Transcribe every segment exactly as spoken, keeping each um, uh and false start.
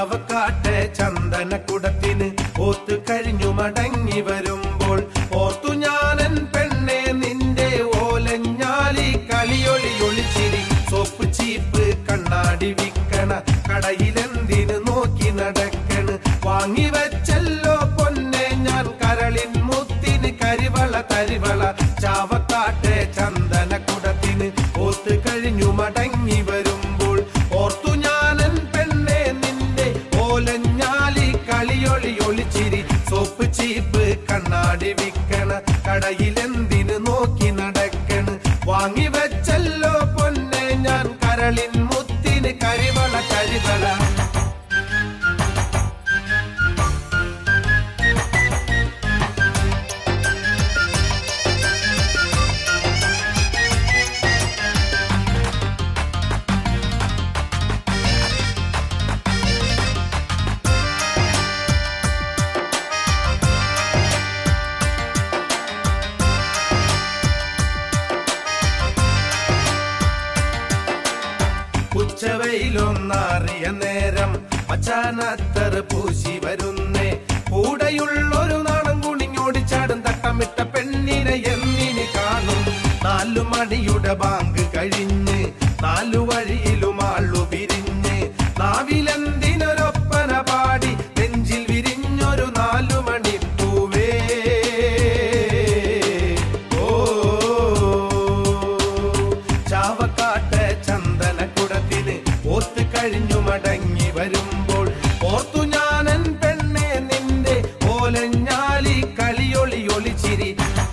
ചാവക്കാട്ടെ ചന്ദനക്കുടത്തിന് ഓത്തു കഴിഞ്ഞു മടങ്ങി വരുമ്പോൾ ഓർത്തു ഞാനൻ പെണ്ണെ നിന്റെ ഓലഞ്ഞാലി കളിയൊളി ഒളിച്ചിരി സോപ്പ് ചീപ്പ് കണ്ണാടി വിക്കണ കടയിലെന്തിന് നോക്കി നടക്കണ് വാങ്ങി വെച്ചല്ലോ പൊന്നെ ഞാൻ കരളിൻ മുത്തിന് കരിവള തരിവള ചാവക്കാട്ടെ ചന്ദനക്കുടത്തിന് ഓത്തു കഴിഞ്ഞു മടങ്ങി വരുമ്പോൾ ഓർത്തു ഞാനൻ പെണ്ണെ നിന്റെ ഓലഞ്ഞാലി കളിയൊളി ഒളിച്ചിരി സോപ്പ് ചീപ്പ് കണ്ണാടി വിക്കണ കടയിലെന്തിന് നോക്കി നടക്കണ് വാങ്ങി വെച്ചല്ലോ പൊന്നെ ഞാൻ കരളിൻ മുത്തിന് കരിവള കരിവള ഉച്ചവെയിലൊന്നറിയ നേരം മച്ചാനത്തറ് പൂശി വരുന്നേ കൂടെയുള്ളൊരു നാണം കുണിഞ്ഞോടിച്ചാടും തട്ടമിട്ട പെണ്ണിനെ എന്നിന് കാണും നാലു മണിയുടെ ബാങ്ക് കഴിഞ്ഞ് നാലു വഴിയിലും ആളു പിരിഞ്ഞ് നാവിലെന്തിനൊരൊപ്പന പാടി നെഞ്ചിൽ വിരിഞ്ഞൊരു നാലു മണി പൂവേ ഓ ചാവക്കാട്ടെ ചന്ദനക്കുടത്തിന് ഓത്തു കഴിഞ്ഞു മടങ്ങി വരുമ്പോൾ ഓർത്തു ഞാനൻ പെണ്ണെ നിന്റെ ഓലഞ്ഞാലി കളിയൊളി ഒളിച്ചിരി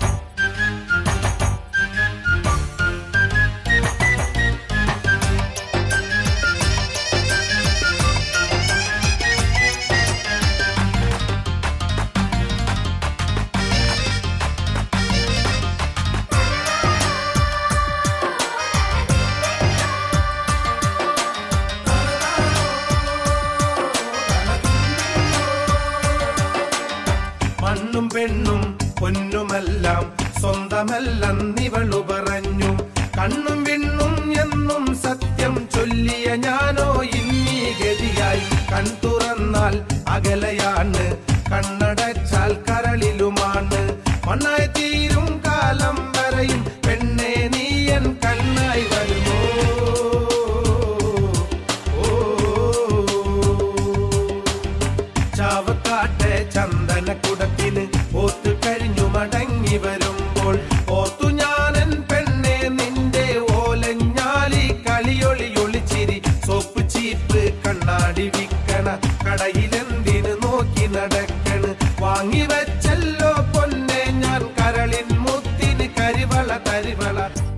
മണ്ണും പെണ്ണും പൊന്നുമെല്ലാം സ്വന്തമല്ലെന്നിവളു പറഞ്ഞു കണ്ണും വിണ്ണും എന്നും സത്യം ചൊല്ലിയ ഞാനോ ഇന്നീ ഗതിയായി കൺ തുറന്നാൽ അകലയാണ് കണ്ണടച്ചാൽ കരളിലുമാണ് മണ്ണായി തീരും കാലം വരെയും പെണ്ണെ നീയൻ കണ്ണായി വരുമോ ചാവക്കാട്ടെ ചന്ദനക്കുടത്തിന് ഓത്തു കഴിഞ്ഞു മടങ്ങി വരുമ്പോൾ ഓർത്തു ഞാനൻ പെണ്ണെ നിന്റെ ഓലഞ്ഞാലി കളിയൊളി ഒളിച്ചിരി സോപ്പ് ചീപ്പ് കണ്ണാടി വിക്കണ കടയിലെന്തിന് നോക്കി നടക്കണ് വാങ്ങി വെച്ചല്ലോ പൊന്നെ ഞാൻ കരളിൻ മുത്തിന് കരിവള തരിവള